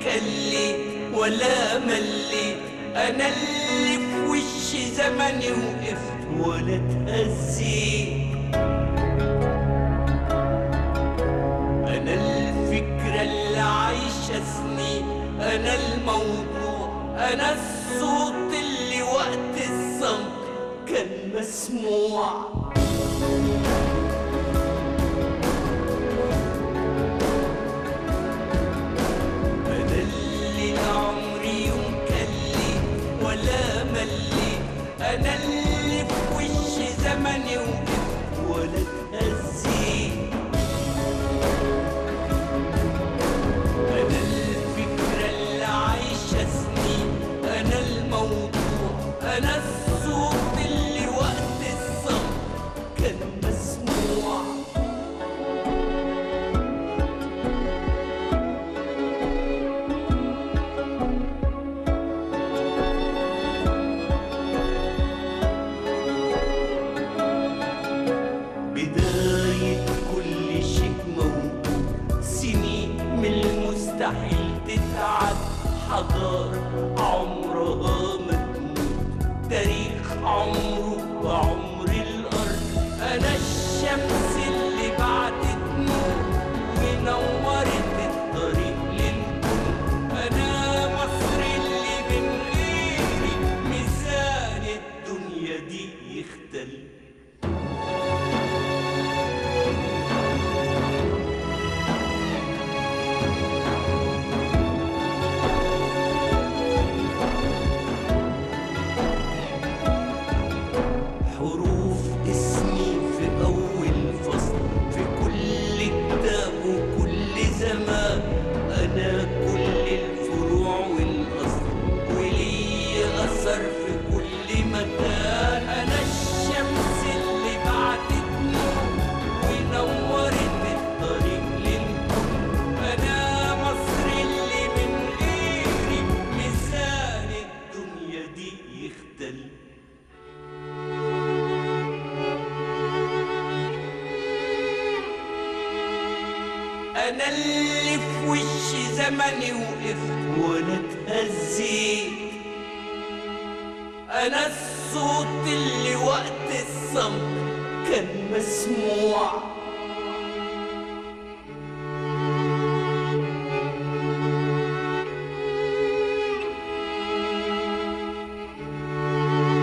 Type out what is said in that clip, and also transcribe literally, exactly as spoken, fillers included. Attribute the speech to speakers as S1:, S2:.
S1: كلي ولا ملي، أنا اللي في وش زمني وقفت ولا اتهزيت. أنا الفكرة اللي عايشة سنين، أنا الموضوع، أنا الصوت اللي وقت الصمت كان مسموع. أنا اللي لعمري يوم كلي ولا ملي، أنا اللي في وش زمني وقفت ولا اتهزيت. أنا الفكرة اللي عايشة سنين، أنا الموضوع، أنا الصوت اللي وقت الصمت كان مسموع. بداية كل شيء موجود، سنين من المستحيل تتعد، حضارة عمرها ما تموت، تاريخ عمره بعمر الأرض. أنا الشمس اللي بعدت نور ونورت الطريق للكون، أنا مصر اللي من غيري ميزان الدنيا دي يختل. حروف اسمي في أول فصل في كل كتاب وكل زمان، أنا كل الفروع والأصل ولي أثر في كل مكان. أنا الشمس اللي بعدت نور ونورت الطريق للكون، أنا مصر اللي من غيري ميزان الدنيا دي يختل. أنا اللي في وش زمني وقفت ولا اتهزيت. أنا الصوت اللي وقت الصمت كان مسموع.